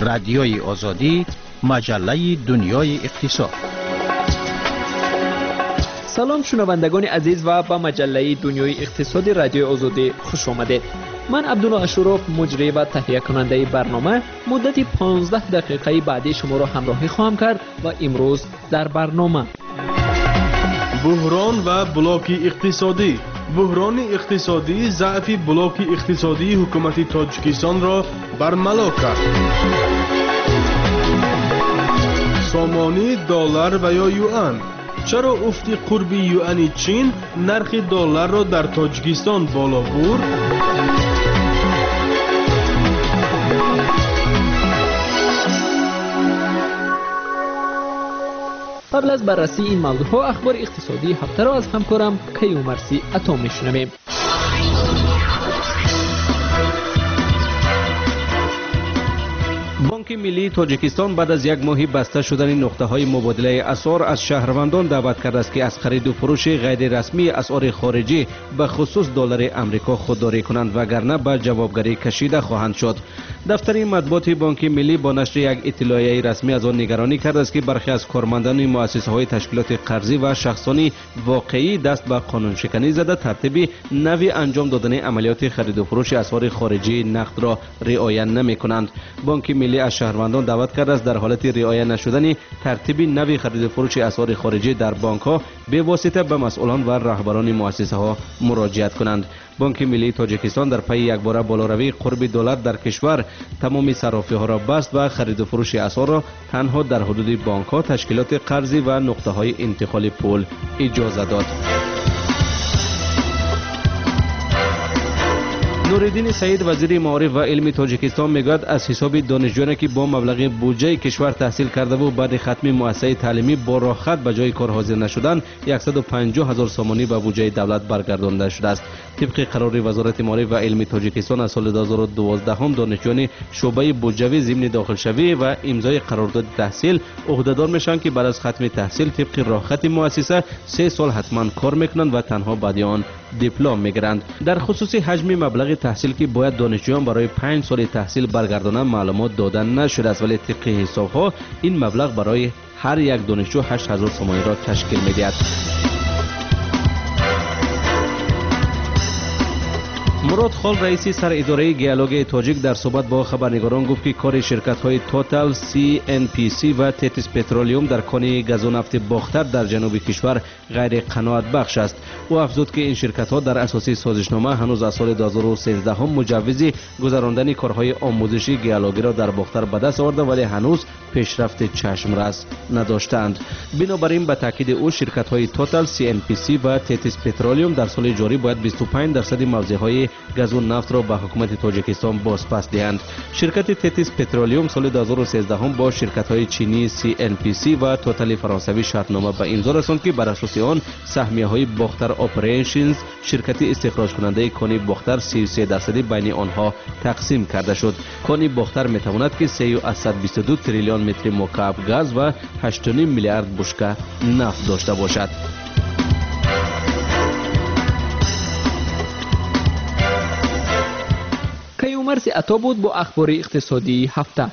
رادیوی آزادی، مجله دنیای اقتصاد. سلام شنوندگان عزیز و به مجله دنیای اقتصاد رادیو آزادی خوش آمدید. من عبدالله اشرف مجری و تهیه کننده برنامه مدت 15 دقیقه بعدی شما را همراهی خواهم کرد و امروز در برنامه بحران و بلاک اقتصادی. بحران اقتصادی ضعف بلاک اقتصادی حکومت تاجیکستان را برملا کرد. سامانی دلار و یا یوان. چرا افت قربی یوان چین نرخ دلار را در تاجیکستان بالا برد؟ قبل از بررسی این موضوع ها اخبار اقتصادی هفته را از همکارم کیومرثی عطا میشنویم. بانک ملی تاجیکستان بعد از یک ماه بسته شدن نقطه‌های مبادله اسعار از شهروندان دعوت کرده است که از خرید و فروش غیر رسمی اسعار خارجی به خصوص دلار آمریکا خودداری کنند وگرنه به جوابگری کشیده خواهند شد. دفتر مطبوعات بانک ملی با نشر یک اطلاعیه رسمی از آن نگرانی کرده است که برخی از کارمندان مؤسسه‌های تشکیلات قرضی و شخصانی واقعی دست به قانون شکنی زده ترتیب نوی انجام دادن عملیات خرید و فروش اسعار خارجی نقد را رعایت نمی‌کنند. بانک ملی از شهروندان دعوت کرده است در حالت رعایت نشدن ترتیب نوی خرید و فروش اسعار خارجی در بانک‌ها به واسطه به مسئولان و رهبران مؤسسه‌ها مراجعت کنند. بانک ملی تاجیکستان در پی یکباره بالاروی قرب دلار در کشور تمامی صرافی‌ها را بست و خرید و فروش اسعار را تنها در حدود بانک‌ها، تشکیلات قرضی و نقطه‌های انتقال پول اجازه داد. نورالدین سعید وزیر معارف و علم تاجیکستان میگوید از حساب دانشجویانی که با مبلغ بودجه کشور تحصیل کرده و بعد ختم مؤسسه تعلیمی با راحت به جای کار حاضر نشدند 150,000 سامانی به بودجه دولت برگردانده شده است. طبق قرار وزارت معارف و علم تاجیکستان از سال 2012 هم دانشجویان شعبه بودجوی ضمن داخلشوی و امضای قرارداد تحصیل عهدهدار میشن که بعد از ختم تحصیل طبق راحت مؤسسه 3 سال حتما کار میکنند و تنها بعد آن دیپلم میگیرند. در خصوص حجم مبلغ تحصیل که باید دانشجویان برای 5 سال تحصیل برگردانند معلومات داده نشده است، ولی طبق حساب‌ها این مبلغ برای هر یک دانشجو 8,000 سامانی را تشکیل می‌دهد. مراد خال رئیس سر اداره گیالوگ تاجیک در صحبت با خبرنگاران گفت که کار شرکت‌های توتال، CNPC و تتیس پترولیوم در کان گاز و نفت باختر در جنوب کشور غیر قناعت بخش است. او افزود که این شرکت‌ها در اساس سازشنامه هنوز از سال 2013 هم مجوز گذراندن کارهای آموزشی گیالوگی را در باختر به دست آورده ولی هنوز پیشرفت چشم‌رس نداشتند. بنابراین به تاکید او شرکت‌های توتال، CNPC و تتیس پترولیوم در سال جاری باید 25% موضع‌های گاز و نفت را به حکومت تاجیکستان بازپس دهند. شرکت تتیس پترولیوم سال 2013 هم با شرکت‌های چینی CNPC و توتال فرانسوی شرطنامه به امضا رساند که بر اساس آن سهمیه‌های باختر آپریشنز شرکت استخراج کننده کان باختر 33% بین آنها تقسیم کرده شد. کان باختر می‌تواند که 322 تریلیون متر مکعب گاز و 8.5 میلیارد بشکه نفت داشته باشد. کیومرثی عطا بود با اخبار اقتصادی هفته.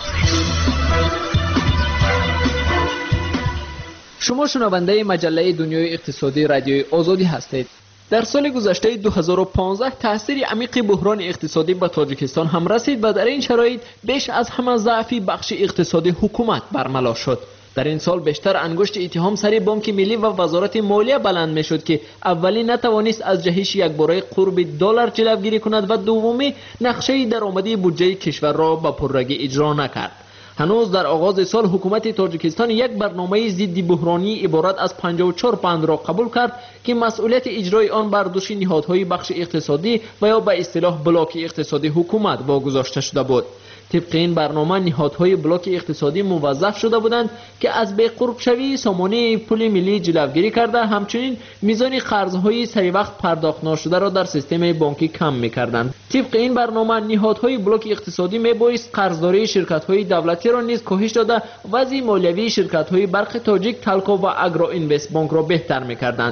شما شنونده مجله دنیای اقتصادی رادیوی آزادی هستید. در سال گذشته 2015 تاثیر عمیق بحران اقتصادی به تاجیکستان هم رسید و در این شرایط بیش از همه ضعف بخش اقتصادی حکومت برملا شد. در این سال بیشتر انگشت اتهام سر بانک ملی و وزارت مالیه بلند می شد که اولی نتوانست از جهش یکباره قرب دلار جلوگیری کند و دومی نقشه درآمدی بودجه کشور را به پررگی اجرا نکرد. هنوز در آغاز سال حکومت تاجیکستان یک برنامه ضد بحرانی عبارت از 54 بند را قبول کرد که مسئولیت اجرای آن بر دوش نهادهای بخش اقتصادی و یا به اصطلاح بلاک اقتصادی حکومت واگذاشته شده بود. طبق این برنامه نهادهای بلاک اقتصادی موظف شده بودند که از بی قرب شوی سامانه پول ملی جلوگیری کرده، همچنین میزان قرضهای سری وقت پرداخت نشده را در سیستم بانکی کم می‌کردند. طبق این برنامه نهادهای بلاک اقتصادی میبایست قرضداری شرکت‌های دولتی را نیز کاهش داده وضع مالیوی شرکت‌های برق تاجیک، تلکو و اگرو اینوست بانک را بهتر می‌کردند.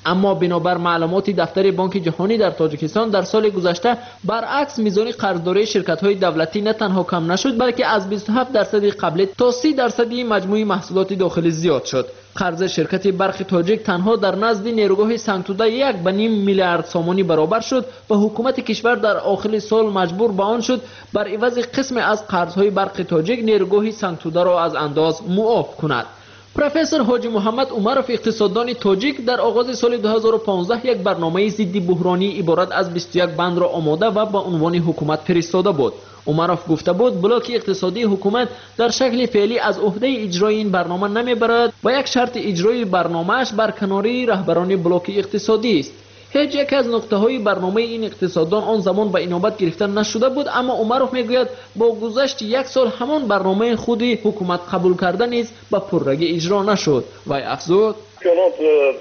اما بنابر معلومات دفتر بانک جهانی در تاجیکستان در سال گذشته برعکس میزان قرضداری شرکت‌های دولتی نه تنها کم نشد بلکه از 27% قبل تا 30% مجموع محصولات داخلی زیاد شد. قرض شرکت برق تاجیک تنها در نزد نیروگاه سنگتوده 1.5 میلیارد سامانی برابر شد و حکومت کشور در آخر سال مجبور به آن شد بر عوض قسم از قرض‌های برق تاجیک نیروگاه سنگتوده را از انداز معاف کند. پروفسور حاجی محمد عمرов اقتصاددان تاجیک در آغاز سال 2015 یک برنامه ضد بحرانی عبارت از 21 بند را آماده و با عنوان حکومت فرستاده بود. عمرов گفته بود بلاک اقتصادی حکومت در شکل فعلی از عهده اجرای این برنامه نمیبرد و یک شرط اجرای برنامه‌اش برکناری رهبران بلاک اقتصادی است. هیچ یک از نقطه‌های برنامه این اقتصاددان آن زمان به اینابت گرفته نشده بود، اما عمرов میگوید با گذشت یک سال همان برنامه خودی حکومت قبول کرده نیز به پررگی اجرا نشد. وی افزود جناب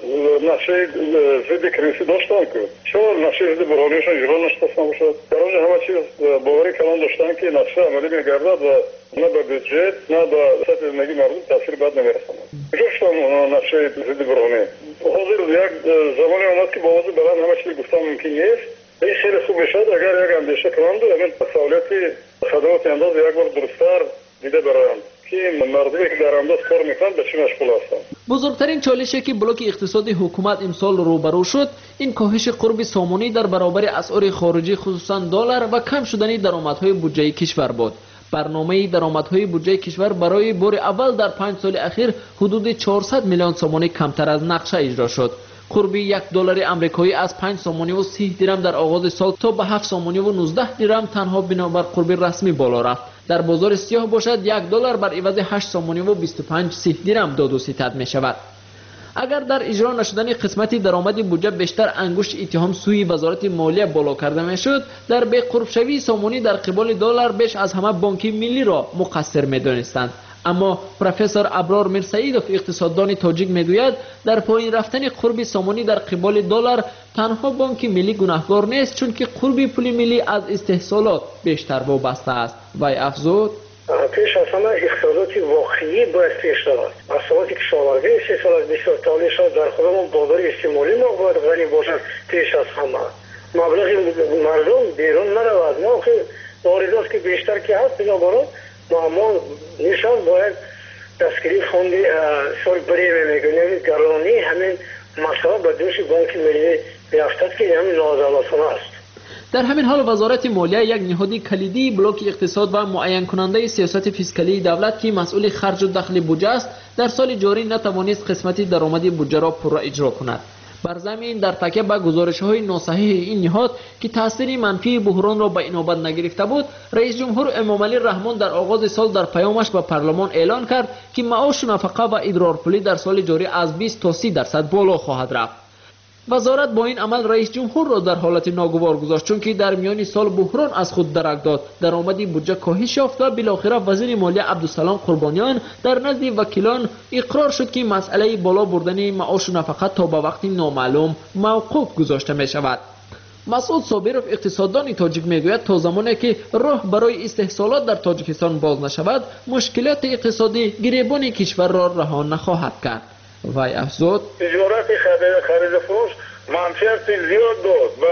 نقشه ضد کرنسی داشتن که چرا نقشه ضد بحرانیشان اجرا نشده باشد؟ در آنجا همه چیز باوری کلان داشتن که نقشه عملی میگردد و نه به بودجت نه به سطح زندگی مردم تاثیر بد نمیرساند. جفتم نقشه ضد بحرانی حاضر یک زمانی آمد که با آواز بلند همه چیز گفتن ممکن نیست. این خیلی خوب میشد اگر یک اندیشه کنند و همین سهولت خدمات انداز یک بار درست‌تر دیده برایند که مردمی که در انداز کار میکنند به چی مشغول هستند. بزرگترین چالشی که بلاک اقتصادی حکومت امسال روبرو شد این کاهش قرب سامانی در برابر اسعار خارجی خصوصا دلار و کم شدن درآمدهای بودجه کشور بود. برنامه درآمدهای بودجه کشور برای بار اول در 5 سال اخیر حدود 400 میلیون سامانی کمتر از نقشه اجرا شد. قرب $1 آمریکایی از 5 سامانی و 30 درم در آغاز سال تا به 7 سامانی و 19 درم تنها بنابر قرب رسمی بالا رفت. در بازار سیاه باشد $1 بر عوض 8 سامانی و 25 درم داد و ستد می شود. اگر در اجرا نشدن قسمتی درآمد بودجه بیشتر انگشت اتهام سوی وزارت مالیه بالا کرده می شد، در بی قرب شوی سامانی در قبال دلار بیش از همه بانک ملی را مقصر می دانستند. اما پروفسور ابرار میرسعیدوف اقتصاددان تاجیک میگوید در پایین رفتن قرب سامانی در قبال دلار تنها بانک ملی گناهکار نیست چون که قرب پول ملی از استحصالات بیشتر وابسته است. وی افزود پیش از همه اقتصادات واقعی باید پیش رود. اثرات کشاورزی استحصالات بسیار تالیش در خودمون بازار استعمالی ما باید غنی باشد. پیش از همه مبلغ مردم بیرون نرود. ما که واردات که بیشتر که هست بنابراین ما نشان باید دستگیری فوندی سال بری میگونیم گرانی همین مسئله به دوش بانک ملی میافتد که همین نازالاتانه است. در همین حال وزارت مالیه یک نهاد کلیدی بلاک اقتصاد و معین کننده سیاست فیسکالی دولت که مسئول خرج و دخل بودجه است در سال جاری نتوانست قسمتی درآمد بودجه را پورا اجرا کند. بر زمین در تکیه به گزارش‌های ناصحیح این نهاد که تاثیر منفی بحران را به اینابت نگرفته بود، رئیس جمهور امامعلی رحمان در آغاز سال در پیامش به پارلمان اعلان کرد که معاش نفقه و ادرارپولی در سال جاری از 20 تا 30% بالا خواهد رفت. وزارت با این عمل رئیس جمهور را در حالت ناگوار گذاشت چون که در میان سال بحران از خود درک داد. درآمد بودجه کاهش یافت و بالاخره وزیر مالیه عبدالسلام قربانیان در نزد وکیلان اقرار شد که مسئله بالا بردن معاش و نفقه تا به وقت نامعلوم موقوف گذاشته می شود. مسعود صابرов اقتصاددان تاجیک میگوید تا زمانی که راه برای استحصالات در تاجیکستان باز نشود مشکلات اقتصادی گریبان کشور را رها نخواهد کرد. وی افزود تجارت خرید فروش منفیت زیاد داد و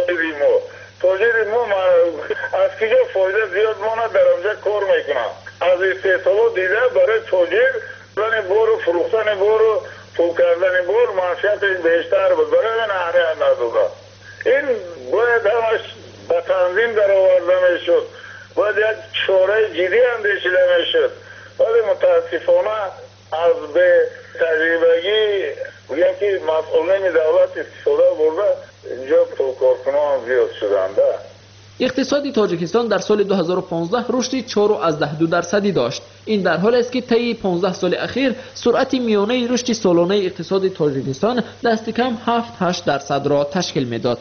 تاجر ما از کجا فایده زیاد ماند در آنجا کار میکنم. از استحصالات دیده برای تاجر دادن بار و فروختن بار و تو کردن بار منفیت بیشتر بود برای من اهمیت نداده. این باید همش به تنظیم در آورده میشد، باید یک چاره جدی اندیشیده میشد. ولی متاسفانه از به تجربگی یکی مسئولین دولت استفاده برده اینجا تو کارکنان زیاد شدنده. اقتصاد تاجیکستان در سال 2015 رشد 4.2% داشت. این در حالی است که طی 15 سال اخیر سرعت میانه رشد سالانه اقتصاد تاجیکستان دست کم 7-8% را تشکیل میداد.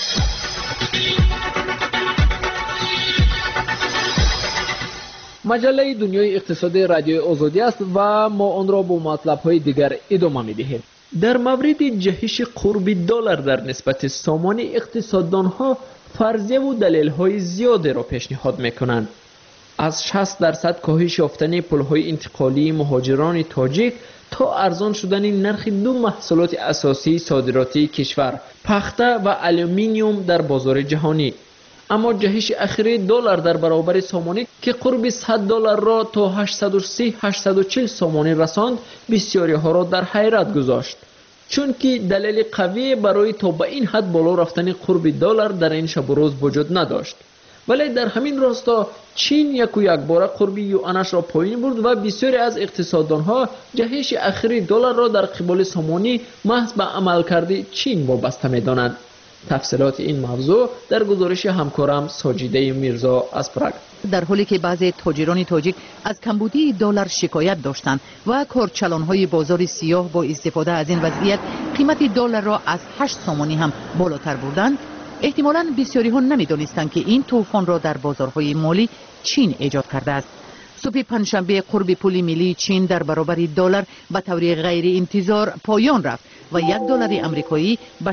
مجله دنیای اقتصادی رادیوی آزادی است و ما آن را با مطلب‌های دیگر ادامه می‌دهیم. در مورد جهش قرب دلار در نسبت سامانی اقتصاددان‌ها فرضیه و دلیل‌های زیادی را پیشنهاد می‌کنند. از 60% کاهش یافتن پل‌های انتقالی مهاجران تاجیک تا ارزان شدن نرخ دو محصولات اساسی صادراتی کشور، پخته و آلومینیوم در بازار جهانی. اما جهش اخیر دلار در برابر سامانه که قرب $100 را تا 830-840 سامانه رساند، بسیاری ها را در حیرت گذاشت، چون که دلیل قوی برای تا به این حد بالا رفتن قرب دلار در این شب و روز وجود نداشت. ولی در همین راستا چین یک بار قرب یوانش را پایین برد و بسیاری از اقتصاددانها جهش اخیر دلار را در قبال سامانی محض به عملکرد چین وابسته می‌دانند. تفصیلات این موضوع در گزارش همکارم ساجیده میرزا از پراگ. در حالی که بعضی تاجران تاجیک از کمبودی دلار شکایت داشتند و کارچلان‌های بازار سیاه با استفاده از این وضعیت قیمت دلار را از 8 سامانی هم بالاتر بردند، احتمالاً بسیاری ها نمی‌دانستند که این طوفان را در بازارهای مالی چین ایجاد کرده است. صبح پنجشنبه قرب پول ملی چین در برابر دلار به طور غیر انتظار پایان رفت و $1 آمریکایی به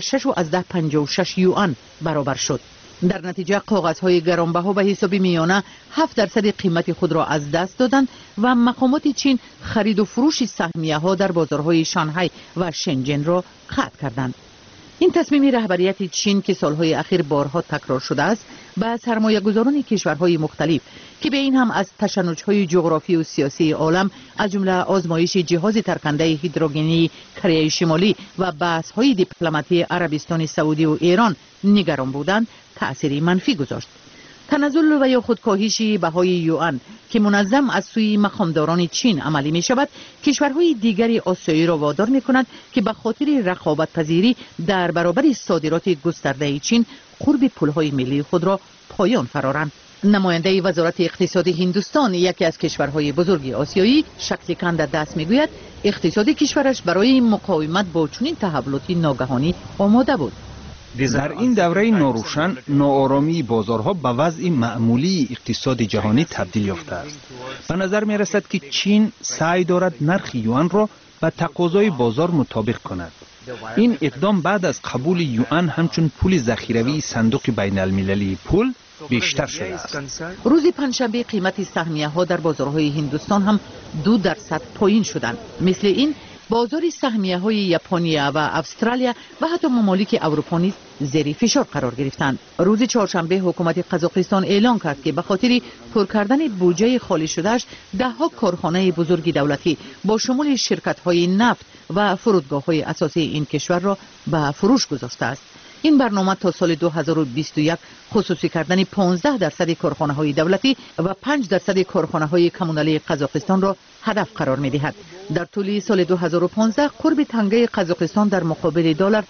6.56 یوان برابر شد. در نتیجه کاغذهای گرانبها به حساب میانه 7% قیمت خود را از دست دادند و مقامات چین خرید و فروش سهمیه ها در بازارهای شانگهای و شنجن را قطع کردند. این تصمیم رهبریت چین که سالهای اخیر بارها تکرار شده است، به سرمایه‌گذاران کشورهای مختلف که به این هم از تشنج‌های جغرافی و سیاسی عالم از جمله آزمایش جهاز ترکنده هیدروژنی کره شمالی و بحث‌های دیپلماتی عربستان سعودی و ایران نگران بودند، تأثیری منفی گذاشت. تنزل و یا خودکاهش بهای یوان که منظم از سوی مقامداران چین عملی می شود، کشورهای دیگری آسیایی را وادار می کند که به خاطر رقابت پذیری در برابر صادرات گسترده چین قرب پولهای ملی خود را پایان فرارند. نماینده وزارت اقتصاد هندوستان، یکی از کشورهای بزرگ آسیایی، شکل‌کند دست میگوید اقتصاد کشورش برای مقاومت با چنین تحولاتی ناگهانی آماده بود. در این دوره ناروشن، ناآرامی بازارها به وضع معمولی اقتصاد جهانی تبدیل یافته است. به نظر می رسد که چین سعی دارد نرخ یوان را به تقاضای بازار مطابق کند. این اقدام بعد از قبول یوان همچون پول ذخیروی صندوق بین المللی پول بیشتر شده است. روز پنجشنبه قیمت سهمیه ها در بازارهای هندوستان هم 2% پایین شدند. مثل این بازار سهمیه های ژاپنیا و استرالیا و حتی ممالک اروپا نیز زیر فشار قرار گرفتند. روز چهارشنبه حکومت قزاقستان اعلان کرد که به خاطر پر کردن بودجه خالی شدهش 10 کارخانه بزرگ دولتی با شمول شرکت های نفت و فرودگاه های اساسی این کشور را به فروش گذاشته است. این برنامه تا سال 2021 خصوصی کردن 15% کارخانه های دولتی و 5% کارخانه های کمونالی قزاقستان را هدف قرار می دهد. در طول سال 2015 قرب تنگه قزاقستان در مقابل دلار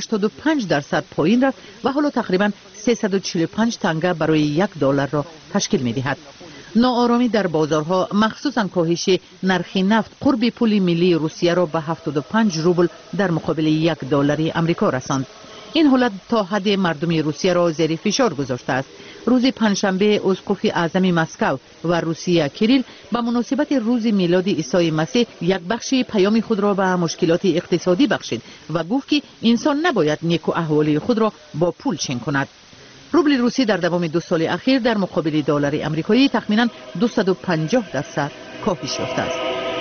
85% پایین رفت و حالا تقریبا 345 تنگه برای $1 را تشکیل می دهد. ناآرامی در بازارها، مخصوصا کاهش نرخ نفت قرب پول ملی روسیه را به 75 روبل در مقابل $1 آمریکا رساند. این حالت تا حد مردم روسیه را زیر فشار گذاشته است. روز پنجشنبه اسقف اعظم مسکو و روسیه کریل به مناسبت روز میلاد عیسی مسیح یک بخش پیام خود را به مشکلات اقتصادی بخشید و گفت که انسان نباید نیک و احوالی خود را با پول چین کند. روبل روسی در دوام 2 سال اخیر در مقابل دلار آمریکایی تخمینا 250% کاهش یافته است.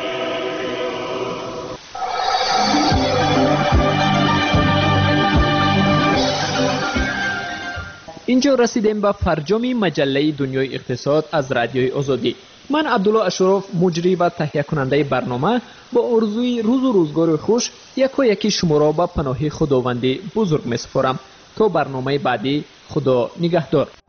اینجا رسیدیم به فرجام مجله دنیای اقتصاد از رادیوی آزادی. من عبدالله اشرف، مجری و تهیه کننده برنامه، با آرزوی روز و روزگار خوش یکی شما را به پناه خداوند بزرگ می‌سپارم. تا برنامه بعدی، خدا نگهدار.